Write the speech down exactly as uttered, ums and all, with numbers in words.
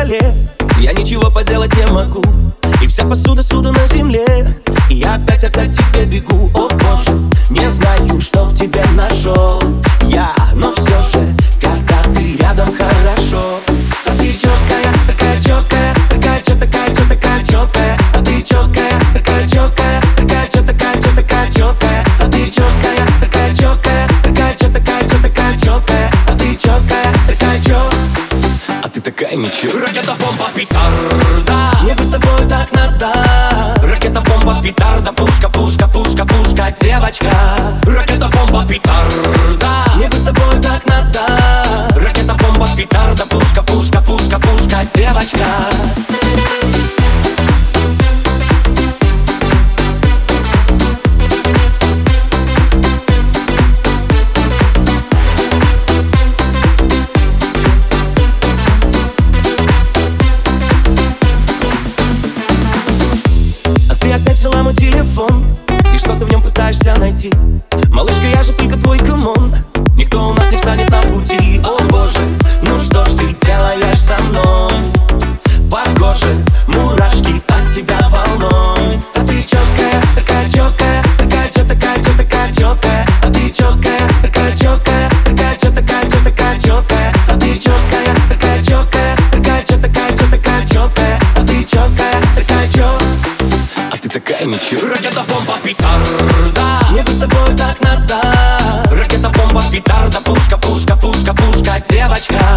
столе, я ничего поделать не могу. И вся посуда суда на земле, и я опять-опять тебе бегу. О боже, не знаю, что в тебе нашел я, но все же, когда ты рядом, хорошо. А ты четкая, такая четкая, такая чё, такая чё, такая четкая. А ты четкая, такая четкая, такая чё, такая чё, такая четкая. А ты четкая, такая четкая, такая чё, такая чё, такая четкая. А ты четкая, такая чё, а ты такая ничего. Ракета-бомба, петарда. Мне быть с тобой так надо. Ракета-бомба, петарда. Пушка, пушка, пушка, пушка, девочка. Ракета-бомба, петарда. Мне быть с тобой так надо. Ракета-бомба, петарда. Пушка, пушка, пушка, пушка, девочка. Опять взяла мой телефон, и что ты в нем пытаешься найти? Малышка, я же только твой камон, никто у нас не встанет на пути. О боже, ну что ж ты делаешь со мной? По коже мурашки от тебя волной. А ты четкая, такая четкая, такая чё, такая чё, такая четкая. А ты четкая, такая четкая, такая чё, такая чё, такая четкая. А ты четкая, такая четкая, такая чё, такая чё, такая четкая. А ты четкая, такая чё, а ты такая ничего. Ракета-бомба, петарда. Мне быть с тобой так надо. Ракета-бомба, петарда. Пушка, пушка, пушка, пушка, девочка.